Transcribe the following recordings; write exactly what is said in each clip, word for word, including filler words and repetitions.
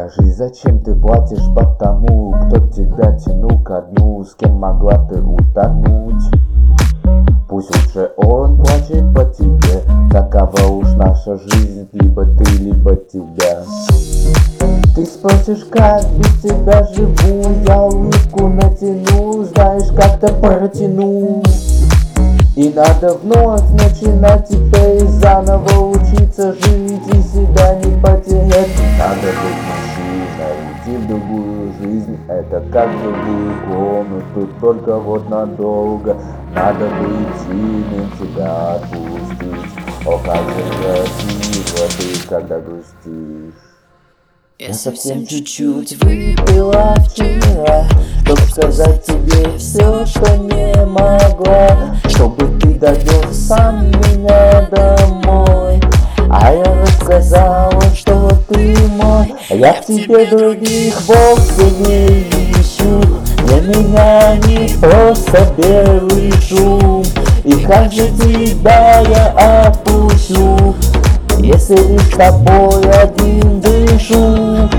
Скажи, зачем ты платишь потому, кто тебя тянул ко дну, с кем могла ты утонуть? Пусть лучше он плачет по тебе, такова уж наша жизнь, либо ты, либо тебя. Ты спросишь, как без тебя живу, я улыбку натяну, знаешь, как-то протяну. И надо вновь начинать теперь заново учиться жить и себя не потерять. Надо быть мужчиной, уйти в другую жизнь, это как в другую комнату, только вот надолго. Надо быть сильным, себя отпустить. О, как же красиво ты, когда грустишь. Я совсем чуть-чуть выпила вчера, чтоб сказать тебе все, что не могла, чтобы ты довез сам меня домой. А я рассказала, что ты мой. Я в тебе других вовсе не ищу. Для меня не просто белый шум. И как же тебя я отпущу, если лишь с тобой один дышу?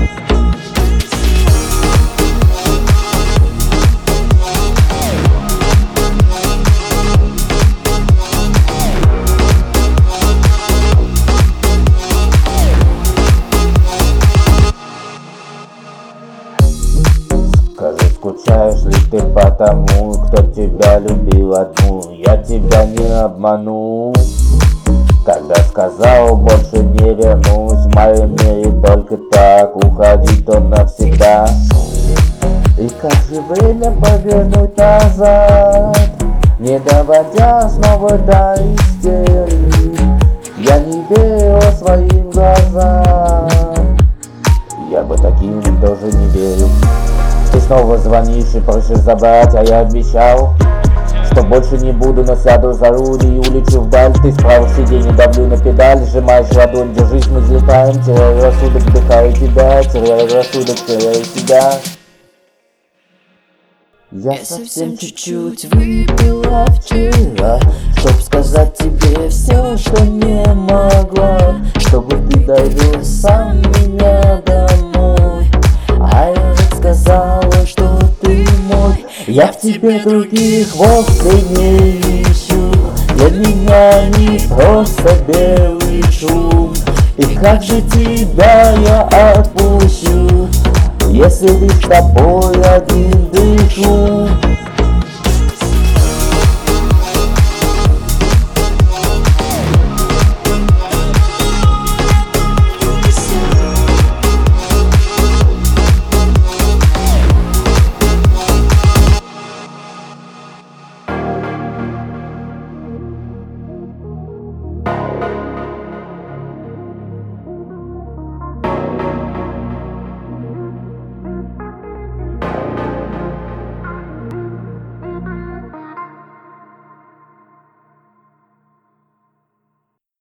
Скажи, скучаешь ли ты по тому, кто тебя любил одну? Я тебя не обману, когда сказал, больше не вернусь. В моем мире только так, уходить то навсегда. И как же время повернуть назад, не доводя снова до истерии? Я не верю своим глазам, я бы таким тоже не верю. Ты снова звонишь и просишь забрать, а я обещал, что больше не буду, но сяду за руль и улечу вдаль. Ты справа сиденье, давлю на педаль, сжимаешь ладонь, держись, мы взлетаем. Теряю рассудок, вдыхаю тебя, теряю рассудок, теряю себя. Я совсем чуть-чуть выпила вчера, чтоб сказать тебе все, что не могла, чтобы ты довез сам меня домой. А я рассказала, что ты мой. Я в тебе других вовсе не ищу. Для меня не просто белый шум. И как же тебя я отпущу, если лишь с тобой один дышу?